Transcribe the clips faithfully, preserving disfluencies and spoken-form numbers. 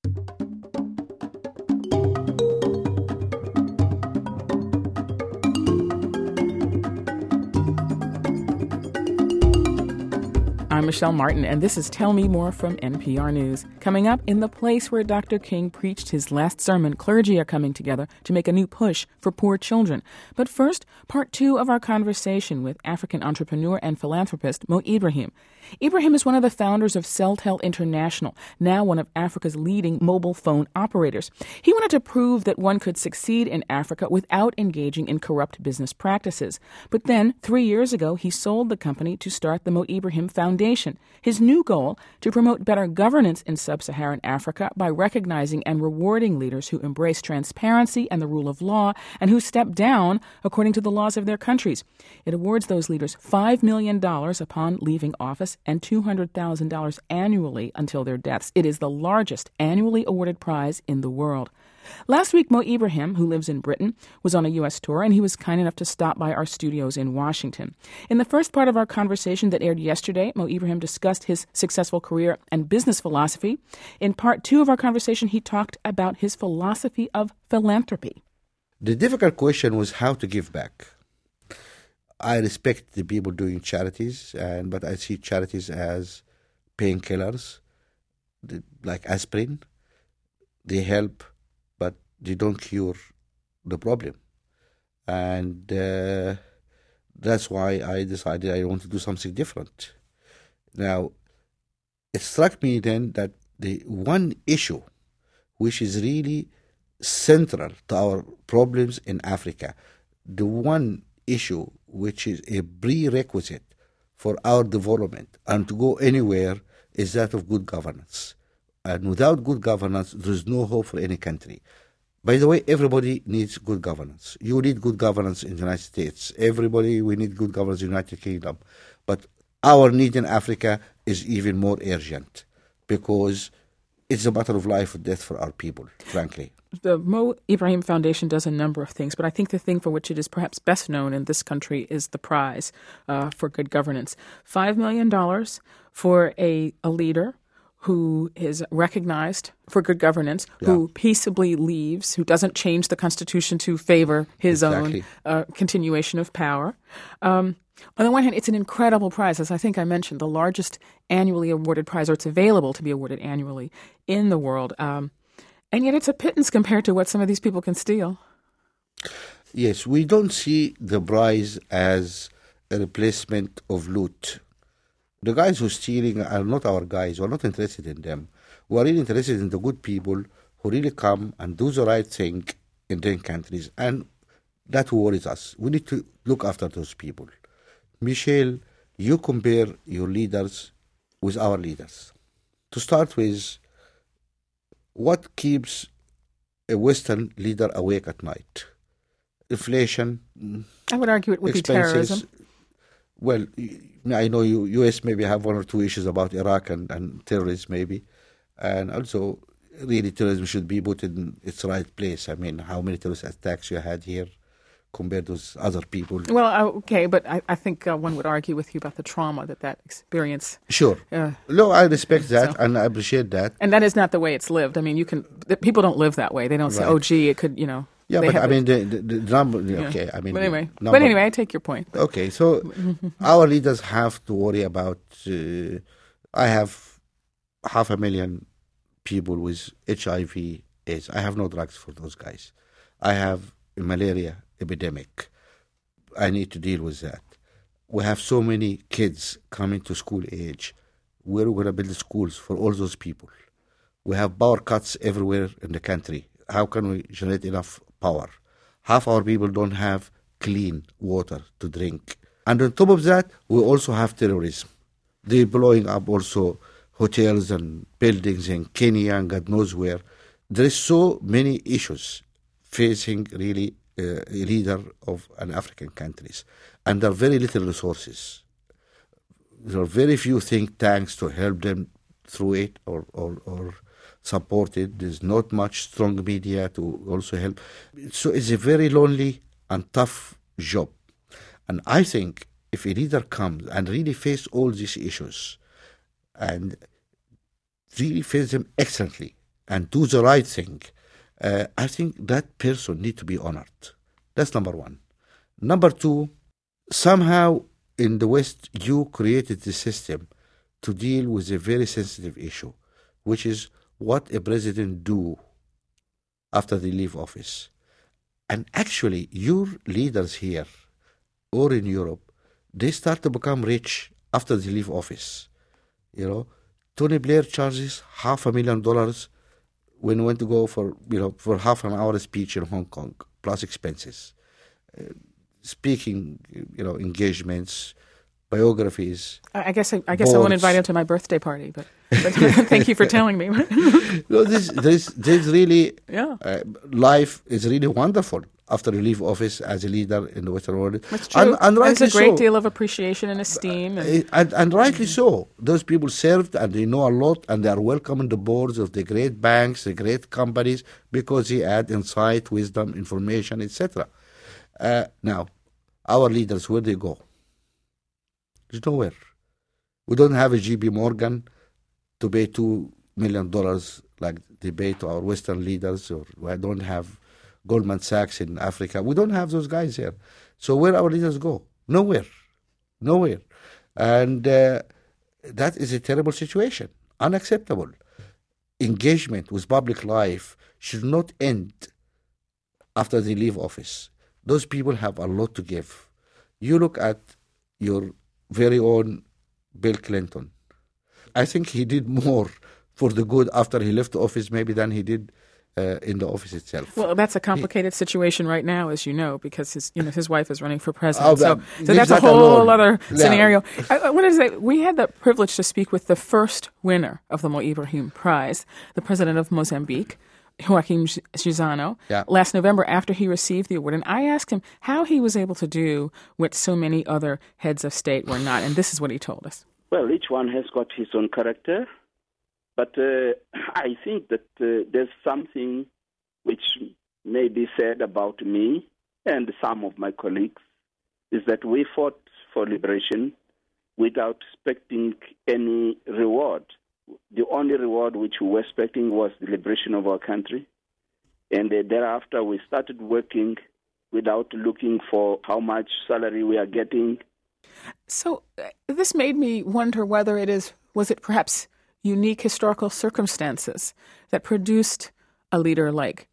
I'm Michelle Martin, and this is Tell Me More from N P R News. Coming up, in the place where Doctor King preached his last sermon, clergy are coming together to make a new push for poor children. But first, part two of our conversation with African entrepreneur and philanthropist Mo Ibrahim. Ibrahim is one of the founders of Celtel International, now one of Africa's leading mobile phone operators. He wanted to prove that one could succeed in Africa without engaging in corrupt business practices. But then, three years ago, he sold the company to start the Mo Ibrahim Foundation. His new goal, to promote better governance in sub-Saharan Africa by recognizing and rewarding leaders who embrace transparency and the rule of law and who step down according to the laws of their countries. It awards those leaders five million dollars upon leaving office and two hundred thousand dollars annually until their deaths. It is the largest annually awarded prize in the world. Last week, Mo Ibrahim, who lives in Britain, was on a U S tour, and he was kind enough to stop by our studios in Washington. In the first part of our conversation that aired yesterday, Mo Ibrahim discussed his successful career and business philosophy. In part two of our conversation, he talked about his philosophy of philanthropy. The difficult question was how to give back. I respect the people doing charities, and but I see charities as painkillers, like aspirin. They help, but they don't cure the problem. And uh, that's why I decided I want to do something different. Now, it struck me then that the one issue which is really central to our problems in Africa, the one issue which is a prerequisite for our development and to go anywhere, is that of good governance. And without good governance, there is no hope for any country. By the way, everybody needs good governance. You need good governance in the United States. Everybody, we need good governance in the United Kingdom. But our need in Africa is even more urgent because it's a matter of life or death for our people, frankly. The Mo Ibrahim Foundation does a number of things, but I think the thing for which it is perhaps best known in this country is the prize uh, for good governance. Five million dollars for a, a leader who is recognized for good governance, yeah. who peaceably leaves, who doesn't change the Constitution to favor his exactly. own uh, continuation of power. Um, on the one hand, it's an incredible prize. As I think I mentioned, the largest annually awarded prize, or it's available to be awarded annually in the world. Um, and yet it's a pittance compared to what some of these people can steal. Yes, we don't see the prize as a replacement of loot. The guys who are stealing are not our guys. We're not interested in them. We're really interested in the good people who really come and do the right thing in their countries. And that worries us. We need to look after those people. Michelle, you compare your leaders with our leaders. To start with, what keeps a Western leader awake at night? Inflation. I would argue it would expenses. be terrorism. Well, I know you, U S maybe have one or two issues about Iraq and, and terrorism maybe. And also, really, terrorism should be put in its right place. I mean, how many terrorist attacks you had here compared to other people? Well, okay, but I, I think uh, one would argue with you about the trauma that that experience... Sure. Uh, no, I respect that so. and I appreciate that. And that is not the way it's lived. I mean, you can... People don't live that way. They don't say, right. oh, gee, it could, you know... Yeah, but I mean, the, the, the number, yeah. okay, I mean... But anyway, number, but anyway, I take your point. Okay, so our leaders have to worry about... Uh, I have half a million people with H I V AIDS. I have no drugs for those guys. I have a malaria epidemic. I need to deal with that. We have so many kids coming to school age. We're going to build schools for all those people. We have power cuts everywhere in the country. How can we generate enough power? Half our people don't have clean water to drink. And on top of that, we also have terrorism. They're blowing up also hotels and buildings in Kenya and God knows where. There is so many issues facing really uh, a leader of an African countries. And there are very little resources. There are very few think tanks to help them through it or, or, or support it. There's not much strong media to also help. So it's a very lonely and tough job. And I think if a leader comes and really face all these issues and really face them excellently, and do the right thing, uh, I think that person need to be honored. That's number one. Number two, somehow in the West, you created the system to deal with a very sensitive issue, which is what a president do after they leave office. And actually, your leaders here or in Europe, they start to become rich after they leave office. You know, Tony Blair charges half a million dollars when he went to go for, you know, for half an hour speech in Hong Kong, plus expenses. Uh, speaking, you know, engagements, biographies. I guess I, I guess boards. I won't invite him to my birthday party, but, but thank you for telling me. no, this, this, this really, yeah. uh, life is really wonderful after you leave office as a leader in the Western world. That's true. And, and There's a great so. deal of appreciation and esteem. And, and, and rightly so. Those people served and they know a lot and they are welcome in the boards of the great banks, the great companies, because they add insight, wisdom, information, et cetera. Uh, now, our leaders, where they go? There's nowhere. We don't have a J P Morgan to pay two million dollars like they pay to our Western leaders, or we don't have Goldman Sachs in Africa. We don't have those guys here. So where our leaders go? Nowhere. Nowhere. And uh, that is a terrible situation. Unacceptable. Engagement with public life should not end after they leave office. Those people have a lot to give. You look at your very own Bill Clinton. I think he did more for the good after he left office maybe than he did uh, in the office itself. Well, that's a complicated he, situation right now, as you know, because his you know his wife is running for president. Oh, so, so that's that a whole alone. other Yeah. scenario. I, I wanted to say, we had the privilege to speak with the first winner of the Mo Ibrahim Prize, the president of Mozambique, Joaquim Chissano, yeah. last November after he received the award. And I asked him how he was able to do what so many other heads of state were not. And this is what he told us. Well, each one has got his own character. But uh, I think that uh, there's something which may be said about me and some of my colleagues, is that we fought for liberation without expecting any reward. The only reward which we were expecting was the liberation of our country. And uh, thereafter, we started working without looking for how much salary we are getting. So uh, this made me wonder whether it is, was it perhaps unique historical circumstances that produced a leader like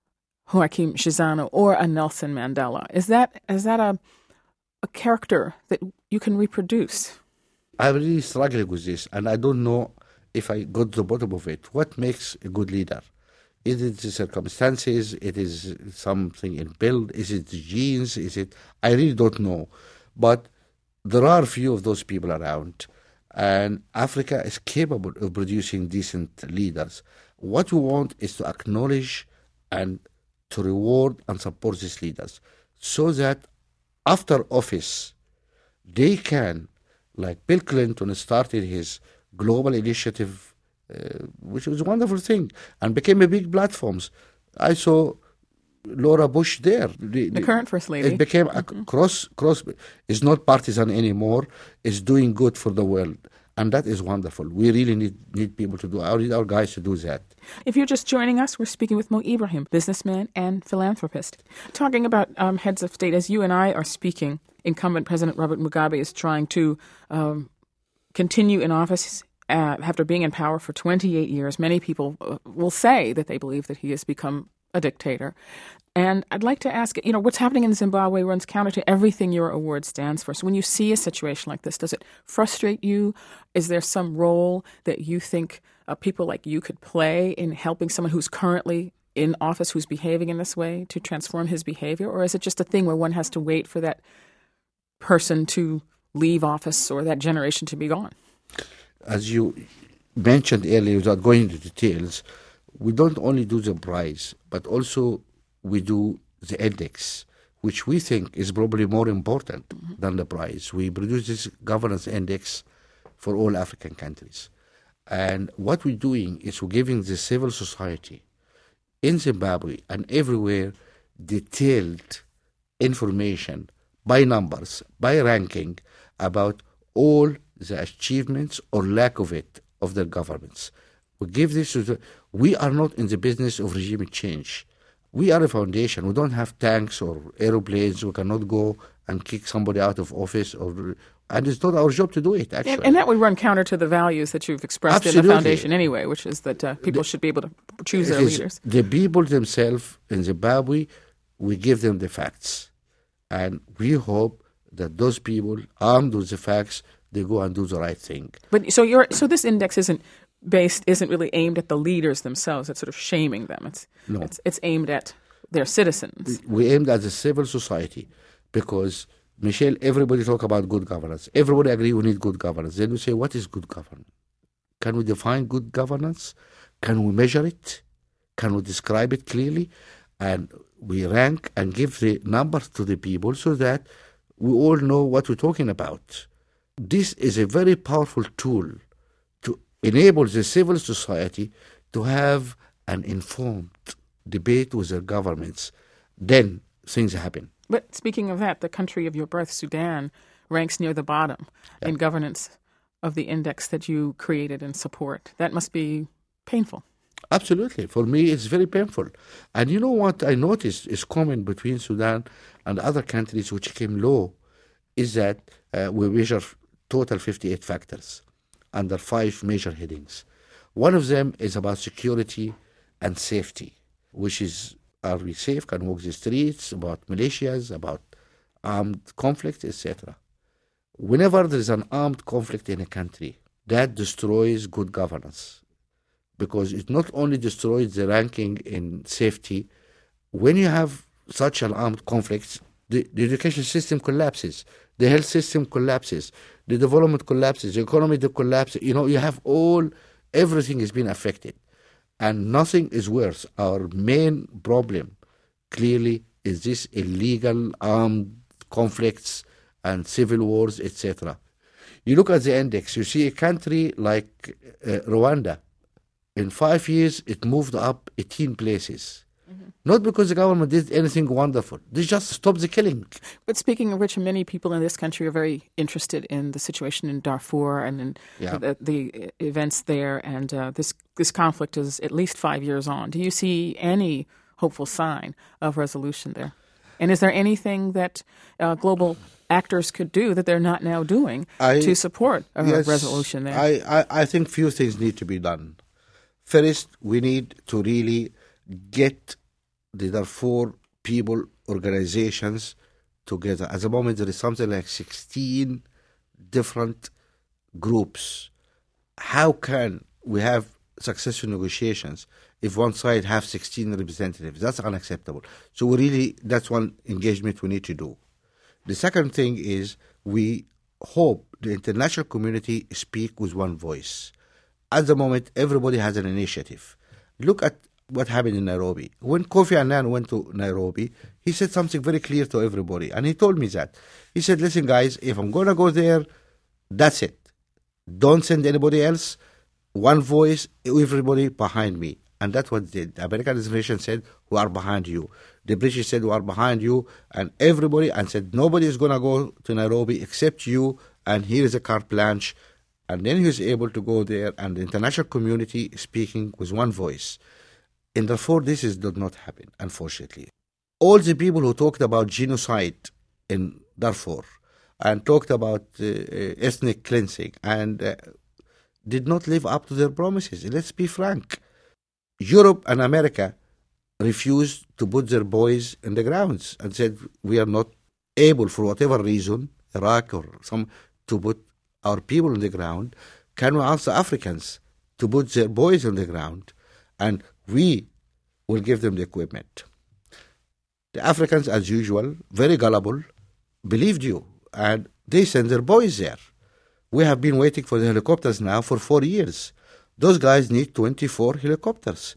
Joaquim Chissano or a Nelson Mandela? Is that is that a a character that you can reproduce? I'm really struggling with this, and I don't know if I got to the bottom of it. What makes a good leader? Is it the circumstances? It is something in build? Is it the genes? Is it? I really don't know. But there are few of those people around, and Africa is capable of producing decent leaders. What we want is to acknowledge and to reward and support these leaders so that after office, they can, like Bill Clinton started his global initiative, uh, which was a wonderful thing, and became a big platform. I saw Laura Bush there. The, the current First Lady. It became mm-hmm. a cross, cross, it's not partisan anymore, it's doing good for the world. And that is wonderful. We really need, need people to do, I need our guys to do that. If you're just joining us, we're speaking with Mo Ibrahim, businessman and philanthropist, talking about um, heads of state. As you and I are speaking, incumbent President Robert Mugabe is trying to um, continue in office uh, after being in power for twenty-eight years. Many people uh, will say that they believe that he has become a dictator. And I'd like to ask, you know, what's happening in Zimbabwe runs counter to everything your award stands for. So when you see a situation like this, does it frustrate you? Is there some role that you think uh, people like you could play in helping someone who's currently in office, who's behaving in this way, to transform his behavior? Or is it just a thing where one has to wait for that person to leave office or that generation to be gone? As you mentioned earlier, without going into details, we don't only do the prize, but also we do the index, which we think is probably more important mm-hmm. than the prize. We produce this governance index for all African countries. And what we're doing is we're giving the civil society in Zimbabwe and everywhere detailed information by numbers, by ranking, about all the achievements or lack of it of their governments. We give this to the, We are not in the business of regime change. We are a foundation. We don't have tanks or aeroplanes. We cannot go and kick somebody out of office, or and it's not our job to do it, actually. And, and that would run counter to the values that you've expressed Absolutely. in the foundation anyway, which is that uh, people the, should be able to choose their leaders. The people themselves in Zimbabwe, we give them the facts. And we hope that those people, armed with the facts, they go and do the right thing. But so you're so this index isn't based, isn't really aimed at the leaders themselves. It's sort of shaming them. It's no. it's, it's aimed at their citizens. We aimed at the civil society because, Michelle, everybody talk about good governance. Everybody agree we need good governance. Then we say, what is good governance? Can we define good governance? Can we measure it? Can we describe it clearly? And we rank and give the numbers to the people so that we all know what we're talking about. This is a very powerful tool to enable the civil society to have an informed debate with their governments. Then things happen. But speaking of that, the country of your birth, Sudan, ranks near the bottom yeah. in governance of the index that you created and support. That must be painful. Absolutely. For me, it's very painful. And you know what I noticed is common between Sudan and other countries which came low is that uh, we measure total fifty-eight factors under five major headings. One of them is about security and safety, which is, are we safe, can walk the streets, about militias, about armed conflict, et cetera. Whenever there is an armed conflict in a country, that destroys good governance, because it not only destroys the ranking in safety. When you have such an armed conflict, the, the education system collapses, the health system collapses, the development collapses, the economy collapses. You know, you have all, everything is being affected. And nothing is worse. Our main problem, clearly, is this illegal armed conflicts and civil wars, et cetera. You look at the index, you see a country like uh, Rwanda. In five years, it moved up eighteen places. Mm-hmm. Not because the government did anything wonderful. They just stopped the killing. But speaking of which, many people in this country are very interested in the situation in Darfur and in yeah. the, the events there. And uh, this, this conflict is at least five years on. Do you see any hopeful sign of resolution there? And is there anything that uh, global actors could do that they're not now doing I, to support a yes, resolution there? I, I, I think few things need to be done. First, we need to really get the Darfur people organizations together. At the moment, there is something like sixteen different groups. How can we have successful negotiations if one side has sixteen representatives? That's unacceptable. So we really, that's one engagement we need to do. The second thing is we hope the international community speak with one voice. At the moment, everybody has an initiative. Look at what happened in Nairobi. When Kofi Annan went to Nairobi, he said something very clear to everybody. And he told me that. He said, listen, guys, if I'm going to go there, that's it. Don't send anybody else. One voice, everybody behind me. And that's what the American administration said, we are behind you. The British said, we are behind you. And everybody, and said, nobody is going to go to Nairobi except you. And here is a carte blanche. And then he was able to go there, and the international community speaking with one voice. In Darfur, this is, did not happen, unfortunately. All the people who talked about genocide in Darfur and talked about uh, ethnic cleansing and uh, did not live up to their promises. Let's be frank. Europe and America refused to put their boys in the grounds and said, we are not able, for whatever reason, Iraq or some, to put our people on the ground. Can we ask the Africans to put their boys on the ground, and we will give them the equipment? The Africans, as usual, very gullible, believed you, and they sent their boys there. We have been waiting for the helicopters now for four years. Those guys need twenty-four helicopters.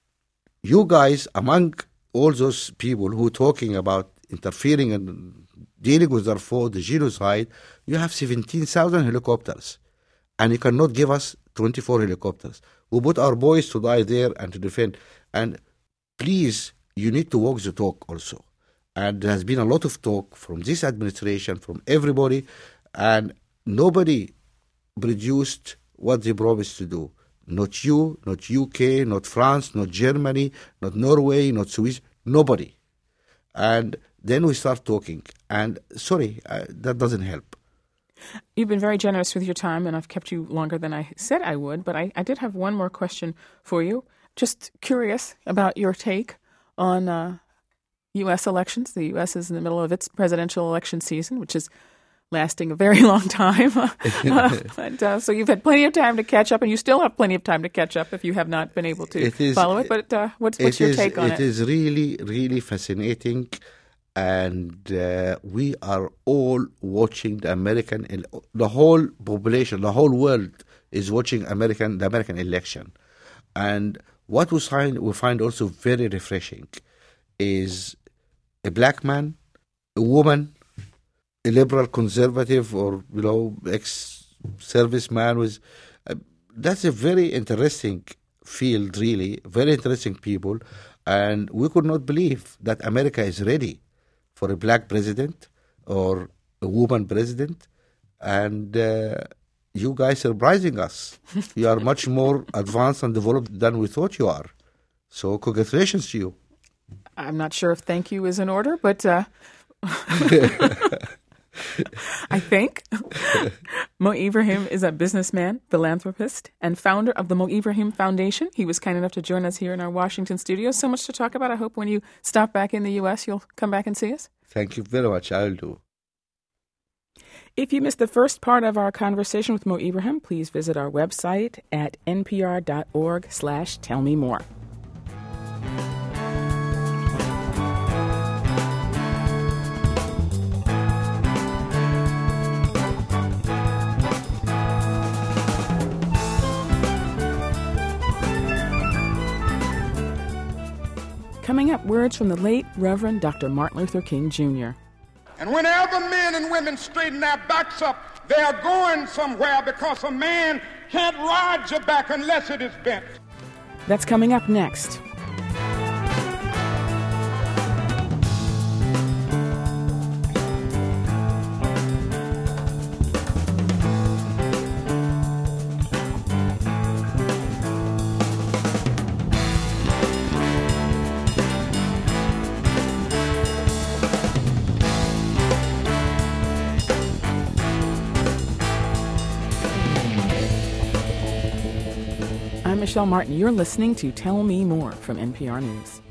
You guys, among all those people who are talking about interfering and dealing with Darfur, the genocide, you have seventeen thousand helicopters, and you cannot give us twenty-four helicopters. We put our boys to die there and to defend. And please, you need to walk the talk also. And there has been a lot of talk from this administration, from everybody, and nobody produced what they promised to do. Not you, not U K, not France, not Germany, not Norway, not Swiss, nobody. And then we start talking. And sorry, uh, that doesn't help. You've been very generous with your time, and I've kept you longer than I said I would. But I, I did have one more question for you. Just curious about your take on uh, U S elections. The U S is in the middle of its presidential election season, which is lasting a very long time. uh, but, uh, so you've had plenty of time to catch up, and you still have plenty of time to catch up if you have not been able to it is, follow it. But uh, what's, what's it your is, take on it? It is really, really fascinating. And uh, we are all watching the American, the whole population, the whole world is watching American, the American election. And what we find, we find also very refreshing is a black man, a woman, a liberal conservative, or, you know, ex-serviceman. Was, uh, that's a very interesting field, really, very interesting people. And we could not believe that America is ready for a black president or a woman president, and uh, you guys are surprising us. You are much more advanced and developed than we thought you are. So congratulations to you. I'm not sure if thank you is in order, but uh, I think Mo Ibrahim is a businessman, philanthropist, and founder of the Mo Ibrahim Foundation. He was kind enough to join us here in our Washington studio. So much to talk about. I hope when you stop back in the U S, you'll come back and see us. Thank you very much. I'll do. If you missed the first part of our conversation with Mo Ibrahim, please visit our website at npr.org slash tell me more. Coming up, words from the late Reverend Doctor Martin Luther King, Junior And whenever men and women straighten their backs up, they are going somewhere, because a man can't ride your back unless it is bent. That's coming up next. I'm Michelle Martin. You're listening to Tell Me More from N P R News.